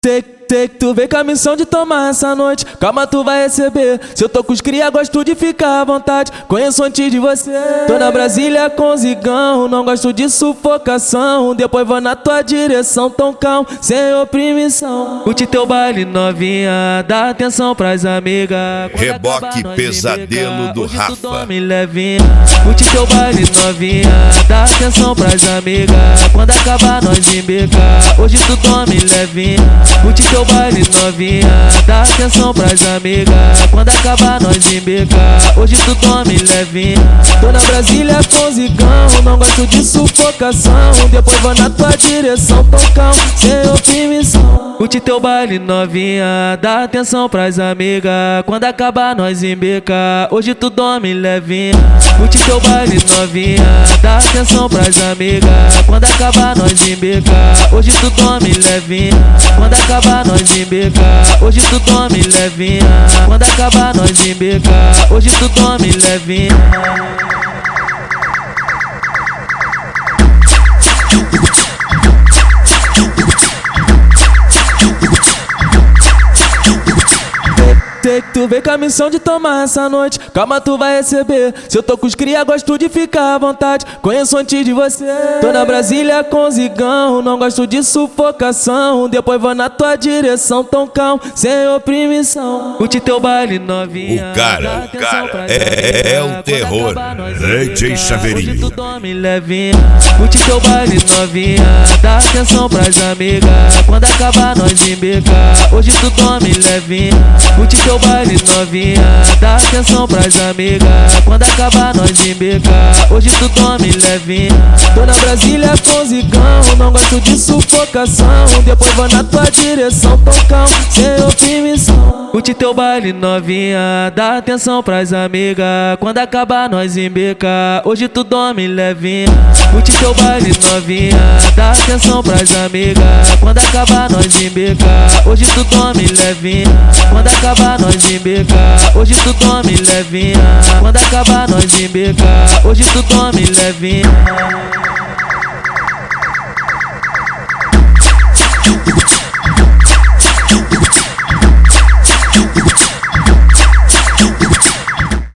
Tu vem com a missão de tomar essa noite. Calma, tu vai receber. Se eu tô com os cria, gosto de ficar à vontade. Conheço antes de você. Tô na Brasília com zigão, não gosto de sufocação. Depois vou na tua direção, tão calmo, sem oprimição. Curte teu baile novinha, dá atenção pras amigas. Reboque pesadelo do Rafa. Curte teu baile novinha, dá atenção pras amigas. Quando acabar nós embica, hoje tu dorme levinha. Curte teu baile novinha, dá atenção pras amigas. Quando acabar nós embica, hoje tu dorme levinha. Tô na Brasília com zigão, não gosto de sufocação. Depois vou na tua direção, tão calmo, sem oprimição. Curte teu baile novinha, dá atenção pras amigas. Quando acabar nós embica, hoje tu dorme levinha. Curte teu baile novinha, dá atenção pras amigas. Quando acabar nós embica, hoje tu dorme levinha. Quando acabar nós embica, hoje tu dorme levinha. Quando acabar nós embica, hoje tu dorme levinha. Tu vem com a missão de tomar essa noite. Calma, tu vai receber. Se eu tô com os cria, gosto de ficar à vontade. Conheço antes de você. Tô na Brasília com zigão, não gosto de sufocação. Depois vou na tua direção, tão calmo, sem oprimição. Curte teu baile novinha. O cara é o terror. DJ Chaveirinho. Curte teu baile novinha, dá atenção pras amigas. Quando acabar nós embica, hoje tu dorme levinha. Curte teu baile novinha, dá atenção pras amigas. Quando acabar nós embica, hoje tu dorme levinha. Tô na Brasília com zigão, não gosto de sufocação. Depois vou na tua direção, tão calmo, sem oprimição. Curte teu baile novinha, dá atenção pras amigas. Quando acabar nós embica, hoje tu dorme levinha. Curte teu baile novinha, dá atenção pras amigas. Quando acabar nós embica, hoje tu dorme levinha. Quando acabar nós embica, hoje tu dorme levinha. Quando acabar nós embica, hoje tu dorme levinha.